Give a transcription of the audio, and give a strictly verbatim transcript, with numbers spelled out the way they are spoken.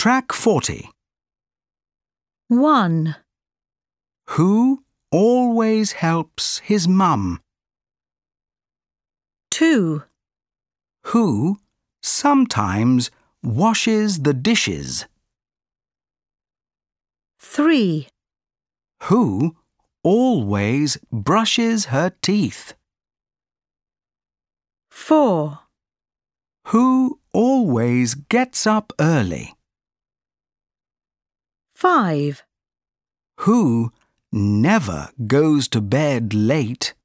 Track forty. one. Who always helps his mum? two. Who sometimes washes the dishes? three. Who always brushes her teeth? four. Who always gets up early? five. Who never goes to bed late?